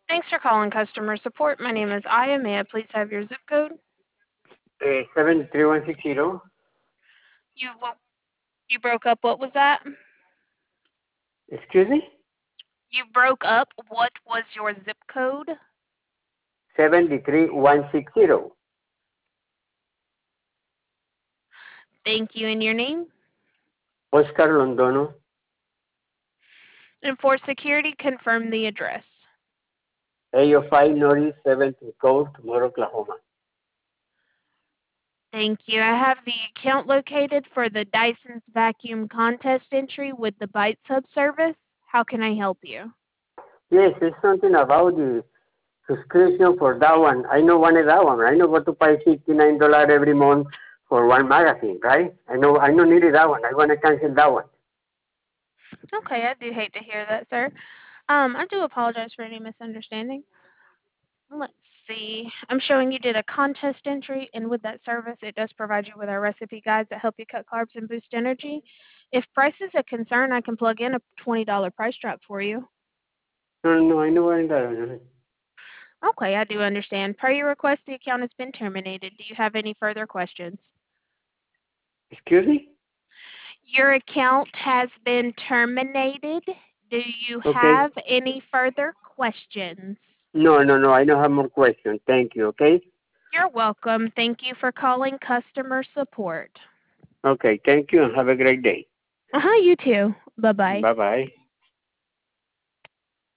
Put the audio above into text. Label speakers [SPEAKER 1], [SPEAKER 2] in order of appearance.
[SPEAKER 1] Thanks for calling customer support. My name is Aya. May I please have your zip code?
[SPEAKER 2] 73160.
[SPEAKER 1] You broke up. What was that?
[SPEAKER 2] Excuse me?
[SPEAKER 1] You broke up. What was your zip code?
[SPEAKER 2] 73160.
[SPEAKER 1] Thank you. And your name?
[SPEAKER 2] Oscar Londono.
[SPEAKER 1] And for security, confirm the address.
[SPEAKER 2] 805 Northeast 7th Court, Moore, Oklahoma.
[SPEAKER 1] Thank you. I have the account located for the Dyson's vacuum contest entry with the Bite Sub service. How can I help you?
[SPEAKER 2] Yes, it's something about the subscription for that one. I know wanted that one. I know got to pay $59 every month for one magazine, right? I know needed that one. I want to cancel that one.
[SPEAKER 1] Okay, I do hate to hear that, sir. I do apologize for any misunderstanding. Let's see. I'm showing you did a contest entry, and with that service, it does provide you with our recipe guides that help you cut carbs and boost energy. If price is a concern, I can plug in a $20 price drop for you.
[SPEAKER 2] No, no, no, I know wanted that one.
[SPEAKER 1] Okay, I do understand. Per your request, the account has been terminated. Do you have any further questions?
[SPEAKER 2] Excuse me?
[SPEAKER 1] Your account has been terminated. Do you
[SPEAKER 2] Okay.
[SPEAKER 1] have any further questions?
[SPEAKER 2] No, no, no. I don't have more questions. Thank you. Okay.
[SPEAKER 1] You're welcome. Thank you for calling customer support.
[SPEAKER 2] Okay. Thank you and have a great day.
[SPEAKER 1] You too. Bye bye.
[SPEAKER 2] Bye bye.